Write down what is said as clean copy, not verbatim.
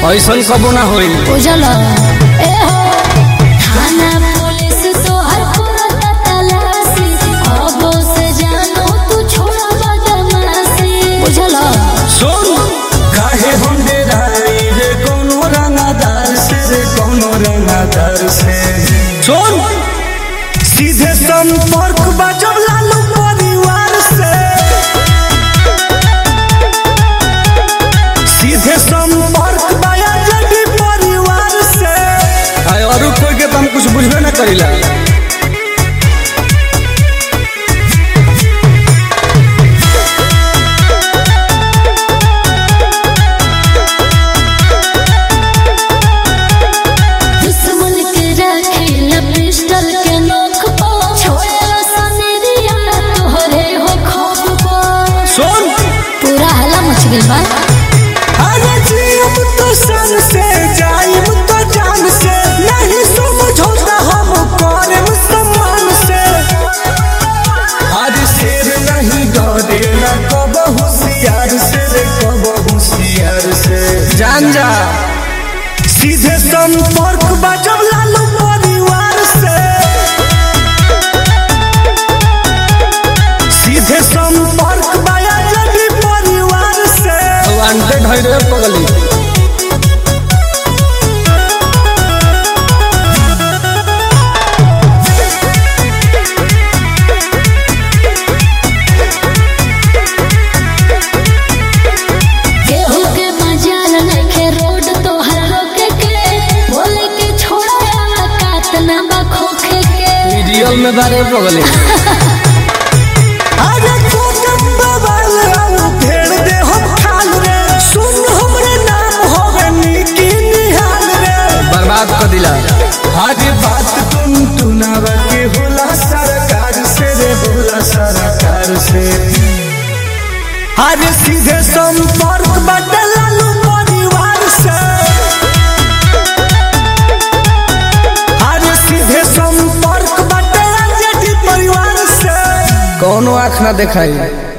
ऐसन कबो ना होई बुझल ए हो थाना पुलिस तो हर पुरता तलाशी अब से जानो तू छोड़ा बदमाशी बुझल सुन काहे हम डेराई रे कोनो रंगदार से सुन सीधे संपर्क बजब लालू परिवार से सीधे संपर्क बाया जड़ी परिवार से आय और कोई के हम कुछ बुझबे ना करिला अरे जीव तो सन से जाइब तो जान से नहीं समझौता हम करम सम्मान से आज शेर नहीं डरे ना कब होशियार से रे कब होशियार से जान जा सीधे संपर्क बजब लालू परिवार से सीधे संपर्क बाया जड़ी परिवार से वांटेड है रे पगली केहू के मजाल नइखे रोड तो हर रोके के बोले के छोड़ा कात ना बखोखे के रियल में बारे पगली अरे कोकम बवाल आओ भेड़ दे हम खाल रे सुन हमरे नाम होवे निकी निहाल रे बर्बाद कर दिला आज बात टुनटुनावा के होला सरकार से रे होला सरकार से आज सीधे संपर्क बटे लालू परिवार से आज सीधे संपर्क बटे जेडी परिवार से कौनो आँख ना देखाई।